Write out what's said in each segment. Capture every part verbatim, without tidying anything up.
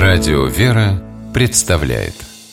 Радио «Вера» представляет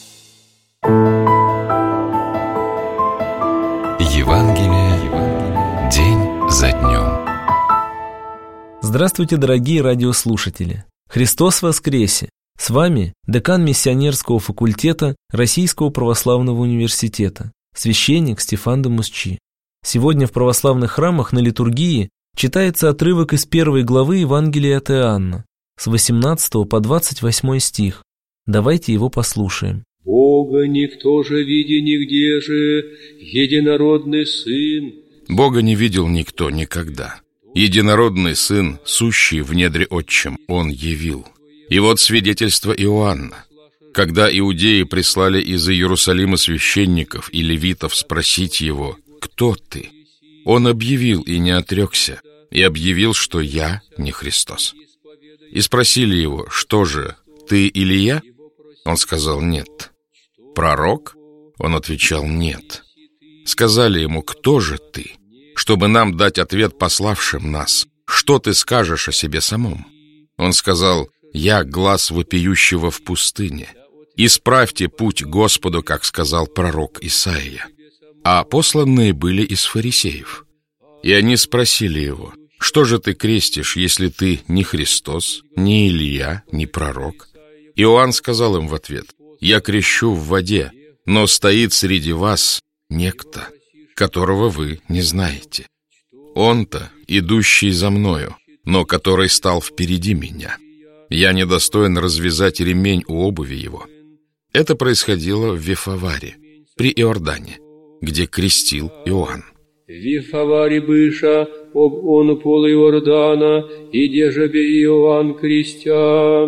Евангелие день за днем. Здравствуйте, дорогие радиослушатели! Христос воскресе! С вами декан миссионерского факультета Российского православного университета, священник Стефан де Мусчи. Сегодня в православных храмах на литургии читается отрывок из первой главы Евангелия от Иоанна, с восемнадцатого по двадцать восьмой стих. Давайте его послушаем. «Бога никто же види нигде же, единородный Сын». Бога не видел никто никогда. Единородный Сын, сущий в недре Отчим, Он явил. И вот свидетельство Иоанна. Когда иудеи прислали из Иерусалима священников и левитов спросить Его: «Кто ты?», Он объявил и не отрекся, и объявил, что «Я не Христос». И спросили Его: «Что же, ты Илия?» Он сказал: «Нет». «Пророк?» Он отвечал: «Нет». Сказали Ему: «Кто же ты?» Чтобы нам дать ответ пославшим нас: «Что ты скажешь о себе самом?» Он сказал: «Я глас вопиющего в пустыне. Исправьте путь Господу, как сказал пророк Исаия». А посланные были из фарисеев. И они спросили Его: «Что же ты крестишь, если ты не Христос, не Илия, не пророк?» Иоанн сказал им в ответ: «Я крещу в воде, но стоит среди вас некто, которого вы не знаете. Он-то, идущий за мною, но который стал впереди меня. Я недостоин развязать ремень у обуви его». Это происходило в Вифаваре, при Иордане, где крестил Иоанн. «Вифавари быша, об он пол Иордана, и деже бе Иоанн крестя».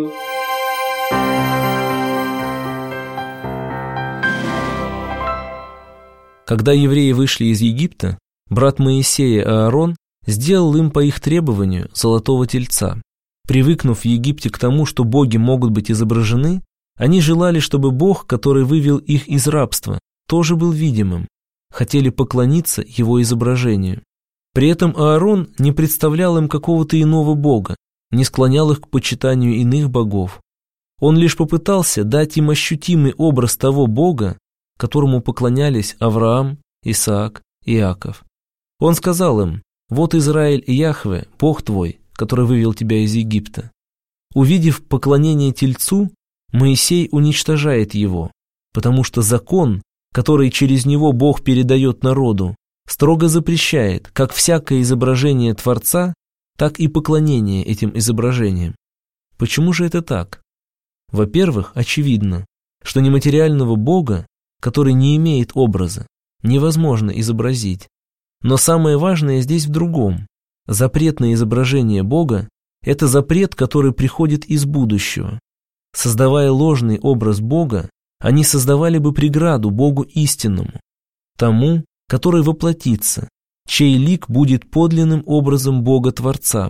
Когда евреи вышли из Египта, брат Моисея Аарон сделал им по их требованию золотого тельца. Привыкнув в Египте к тому, что боги могут быть изображены, они желали, чтобы Бог, который вывел их из рабства, тоже был видимым, хотели поклониться его изображению. При этом Аарон не представлял им какого-то иного бога, не склонял их к почитанию иных богов. Он лишь попытался дать им ощутимый образ того бога, которому поклонялись Авраам, Исаак и Иаков. Он сказал им: «Вот Израиль и Яхве, Бог твой, который вывел тебя из Египта». Увидев поклонение тельцу, Моисей уничтожает его, потому что закон, который через него Бог передает народу, строго запрещает как всякое изображение Творца, так и поклонение этим изображениям. Почему же это так? Во-первых, очевидно, что нематериального Бога, который не имеет образа, невозможно изобразить. Но самое важное здесь в другом. Запрет на изображение Бога – это запрет, который приходит из будущего. Создавая ложный образ Бога, они создавали бы преграду Богу истинному, тому, который воплотится, чей лик будет подлинным образом Бога-Творца.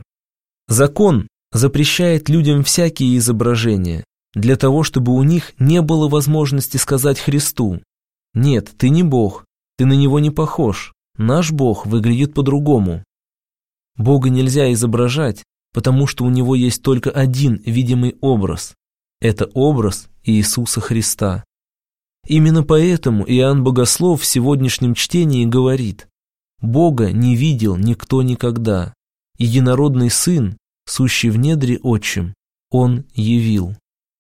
Закон запрещает людям всякие изображения, для того, чтобы у них не было возможности сказать Христу: «Нет, ты не Бог, ты на Него не похож, наш Бог выглядит по-другому». Бога нельзя изображать, потому что у Него есть только один видимый образ. Это образ Иисуса Христа. Именно поэтому Иоанн Богослов в сегодняшнем чтении говорит: «Бога не видел никто никогда. Единородный Сын, сущий в недре Отчим, Он явил».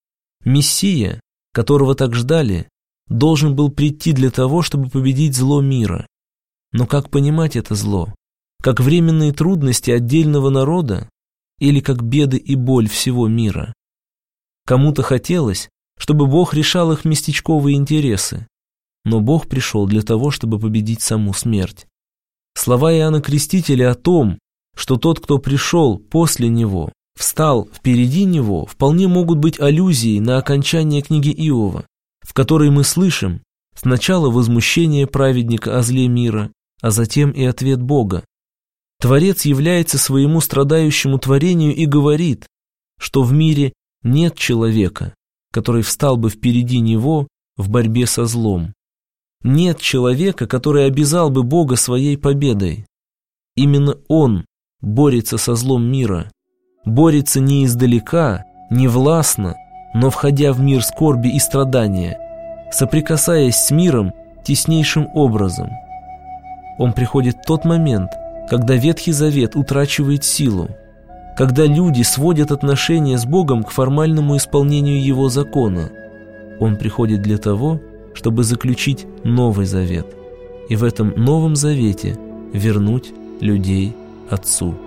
Мессия, которого так ждали, должен был прийти для того, чтобы победить зло мира. Но как понимать это зло? Как временные трудности отдельного народа или как беды и боль всего мира? Кому-то хотелось, чтобы Бог решал их местечковые интересы, но Бог пришел для того, чтобы победить саму смерть. Слова Иоанна Крестителя о том, что тот, кто пришел после Него, встал впереди Него, вполне могут быть аллюзией на окончание книги Иова, в которой мы слышим сначала возмущение праведника о зле мира, а затем и ответ Бога. Творец является своему страдающему творению и говорит, что в мире нет человека, который встал бы впереди Него в борьбе со злом. Нет человека, который обязал бы Бога своей победой. Именно Он борется со злом мира, борется не издалека, не властно, но входя в мир скорби и страдания, соприкасаясь с миром теснейшим образом. Он приходит в тот момент, когда Ветхий Завет утрачивает силу, когда люди сводят отношения с Богом к формальному исполнению Его закона. Он приходит для того, чтобы заключить Новый Завет, и в этом Новом Завете вернуть людей Отцу.